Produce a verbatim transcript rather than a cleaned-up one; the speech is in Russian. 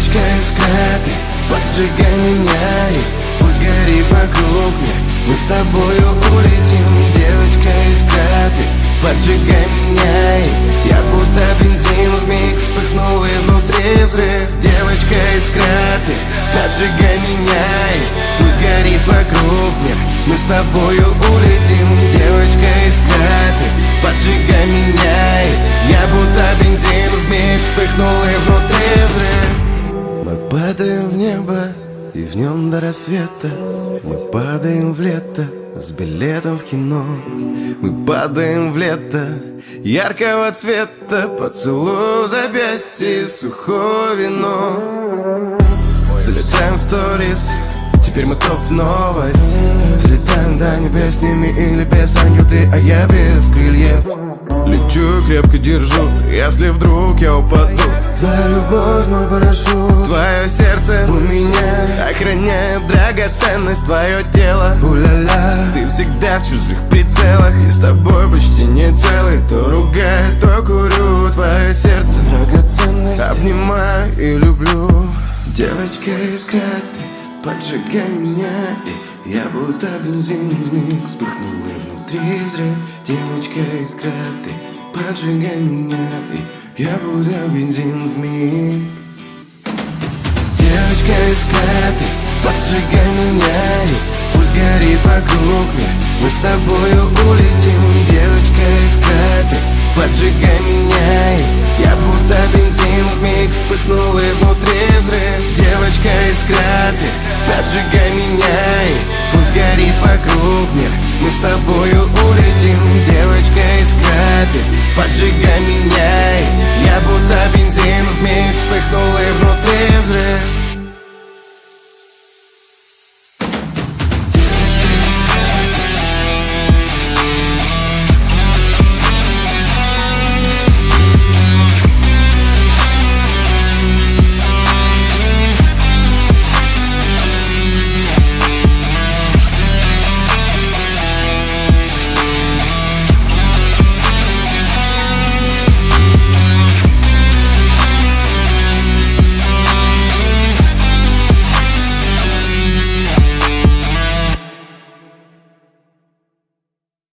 Девочка искра, ты поджигай меня и пусть горит вокруг мне. Мы с тобою улетим. Девочка искра, ты поджигай меня и я будто бензин вмиг вспыхнул и внутри взрыв. Девочка искра, ты поджигай меня и пусть горит вокруг мне. Мы с тобою улетим. Девочка искра, ты поджигай меня и я будто бензин вмиг вспыхнул и внутри взрыв. Мы падаем в небо и в нем до рассвета. Мы падаем в лето с билетом в кино. Мы падаем в лето яркого цвета, поцелуй в запястье, сухое вино. Залетаем в сторис, теперь мы топ-новость. Взлетаем до небес, с ними или без, ангел ты, а я без крыльев. Лечу и крепко держу, если вдруг я упаду. Твоя любовь, мой парашют, твое сердце у меня охраняет драгоценность, твое тело. У-ля-ля, ты всегда в чужих прицелах, и с тобой почти не целый. То ругаю, то курю, твое сердце драгоценность обнимаю и люблю. Девочка искра, ты поджигай меня и я будто бензин вмиг вспыхнул и внутри взрыв. Девочка искра, ты поджигай меня и я будто бензин вмиг. Девочка искра, ты поджигай меня и пусть горит вокруг мне. Мы с тобою улетим. Девочка искра, ты поджигай меня и я будто бензин вмиг вспыхнул и внутри взрыв. Девочка искра, ты поджигай меня и пусть горит вокруг мне. Мы с тобою улетим. Девочка искра, ты поджигай меня и я будто бензин вмиг вспыхнул и внутри взрыв.